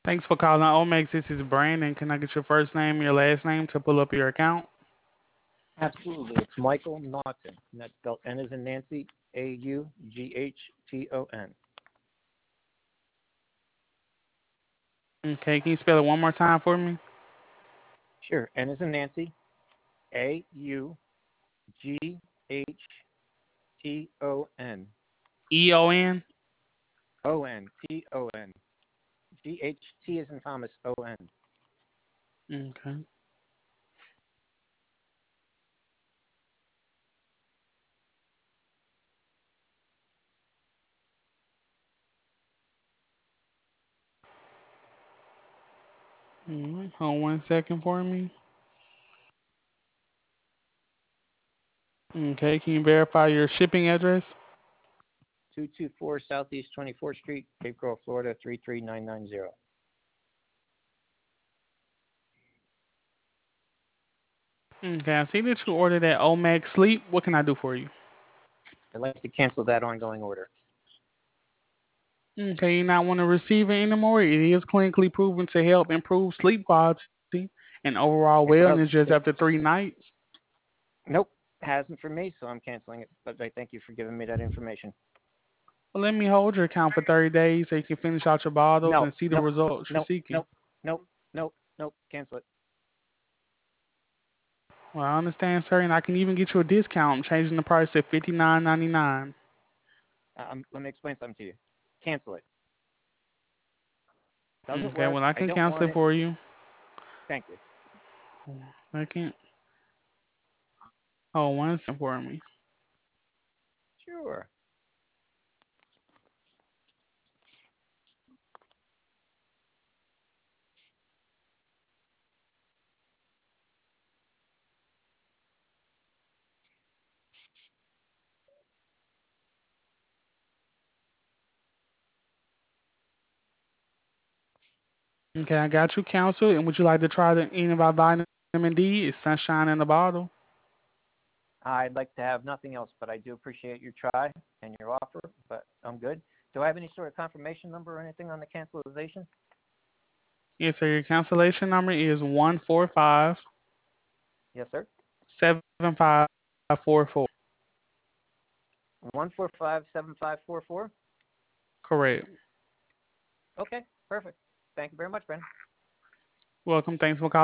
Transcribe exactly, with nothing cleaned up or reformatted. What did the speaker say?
Thanks for calling Omex. This is Brandon. Can I get your first name and your last name to pull up your account? Absolutely. It's Michael Naughton. And that's spelled N as in Nancy, A U G H T O N. Okay, can you spell it one more time for me? Sure. N as in Nancy, A U G H T O N. E O N? O N. T O N. G H T as in Thomas, O N. Okay. All right, hold on one second for me. Okay, can you verify your shipping address? two two four Southeast twenty-fourth Street, Cape Coral, Florida, three three nine nine zero. Okay, I see that you ordered at Omex Sleep. What can I do for you? I'd like to cancel that ongoing order. Okay, you not want to receive it anymore. It is clinically proven to help improve sleep quality and overall It does. wellness just It, after three nights. nope. Hasn't for me, so I'm canceling it. But I thank you for giving me that information. Well, let me hold your account for thirty days so you can finish out your bottles No, and see the no, results you're no, seeking. no, no, no, no. Cancel it. Well, I understand, sir, and I can even get you a discount. I'm changing the price to fifty nine ninety nine. Um, let me explain something to you. Cancel it. Doesn't Okay, work. well I I can don't cancel want it it. for you. Thank you. I can't. Oh, one second for me. Sure. Okay, I got you canceled. And would you like to try the any of our vitamin D? It's sunshine in the bottle. I'd like to have nothing else, but I do appreciate your try and your offer, but I'm good. Do I have any sort of confirmation number or anything on the cancellation? Yes, sir. Your cancellation number is one four five Yes, sir. seven five four four. One four five seven five four four. Correct. Okay, perfect. Thank you very much, Ben. Welcome. Thanks for calling.